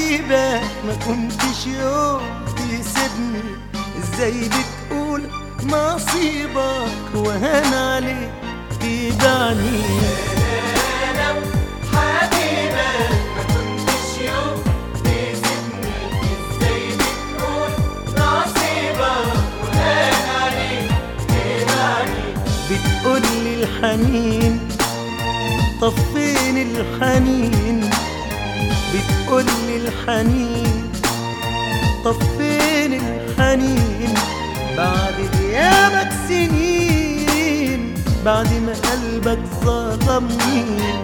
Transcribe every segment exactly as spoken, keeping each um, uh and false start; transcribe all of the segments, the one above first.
حبيبك ما كنتش يوم تسيبني، ازاي بتقول نصيبك وهان عليك تدعني؟ لو حبيبك ما كنتش يوم تسيبني، ازاي بتقول نصيبك وهان عليك تدعني؟ بتقولي الحنين، طب فين الحنين؟ بتقولي الحنين، طب فين الحنين؟ بعد غيابك سنين، بعد ما قلبك ظلمني.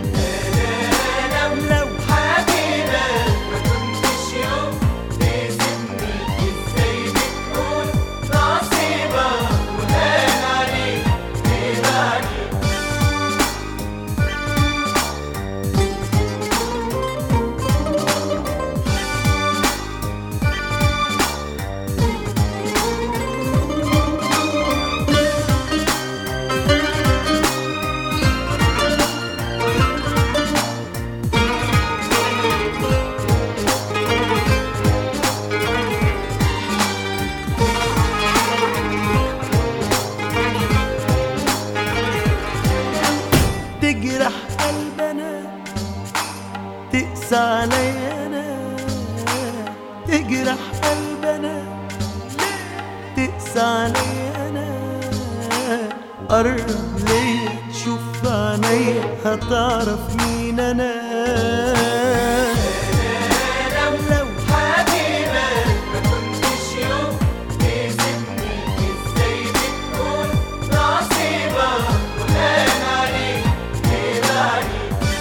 لو حبيبك ما كنتش يوم تسيبني، ازاي بتقول نصيبك وهان عليك تدعني؟ تجرح قلبنا، تقسى عليا انا، تجرح قلبنا، تقسى عليا انا. قرب ليا تشوف في عينيا هتعرف مين انا. لو حبيبك ما كنتش يوم تسيبني، ازاي بتقول نصيبك وهان عليك تدعني؟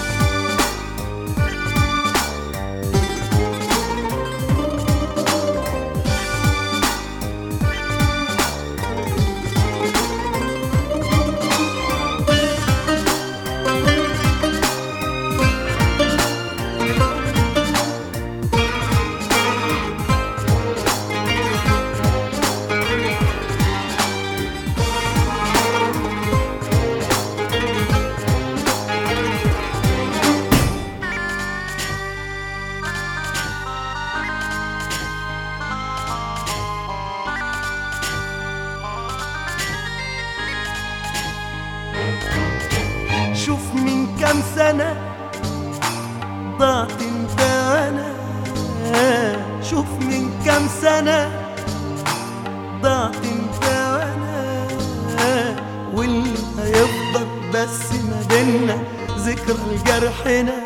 شوف من كام سنة ضعت انت وانا، شوف من كام سنة ضعت انت وانا، واللي هيفضل بس ما بينا ذكرى لجرحنا.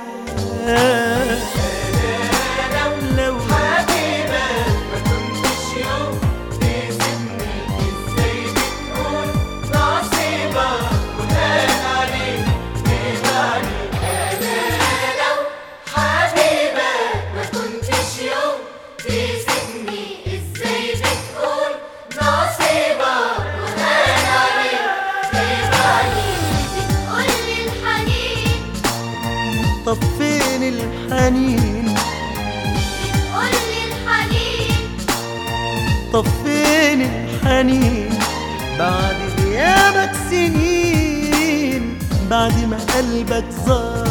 لو حبيبك ما كنتش يوم تسيبني، ازاي بتقول نصيبك وهان عليك تدعني؟ لو حبيبك ما كنتش يوم تسيبني، ازاي بتقول نصيبك وهان عليك تدعني؟ بتقولي الحنين، طب فين الحنين؟ بتقولي الحنين، طب فين الحنين؟ بعد غيابك سنين، بعد ما قلبك ظهر